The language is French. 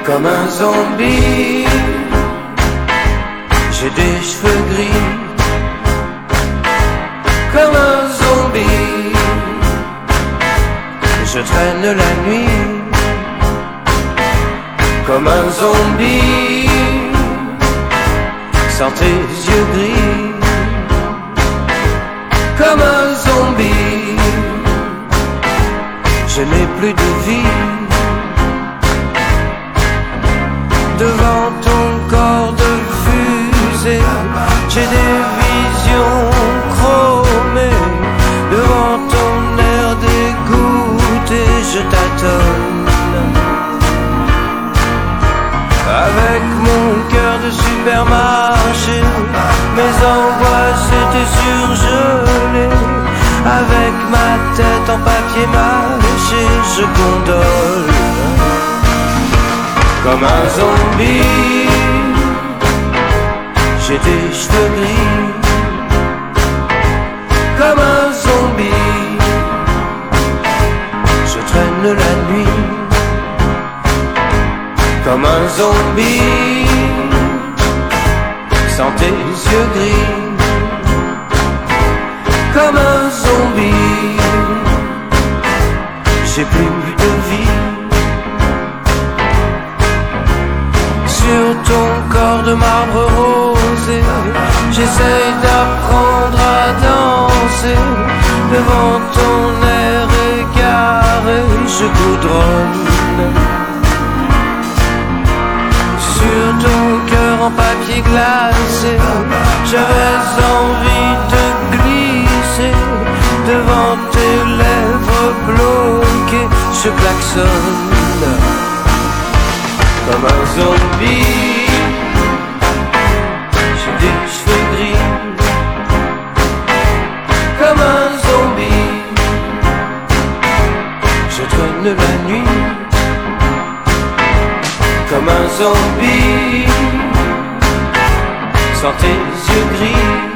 comme un zombie. J'ai des cheveux gris, comme un zombie. Je traîne la nuit, comme un zombie. Sans tes yeux gris, comme un zombie. Je n'ai plus de vie. Devant ton corps de fusée, j'ai des visions chromées. Devant ton air dégoûté, je tâtonne. Avec mon cœur de supermarché, mes angoisses étaient surgelées. Avec ma tête en papier mâché, je gondole comme un zombie. J'ai des cheveux gris, comme un zombie. Je traîne la nuit, comme un zombie. Sans tes yeux gris, comme un zombie. J'ai plus de vie. Sur ton corps de marbre rosé, j'essaye d'apprendre à danser. Devant ton air égaré, je goudronne. Sur ton cœur en papier glacé, j'avais envie de glisser. Devant tes lèvres bloquées, je klaxonne comme un zombie. J'ai des cheveux gris, comme un zombie. Je traîne la nuit, comme un zombie. Sans tes yeux gris,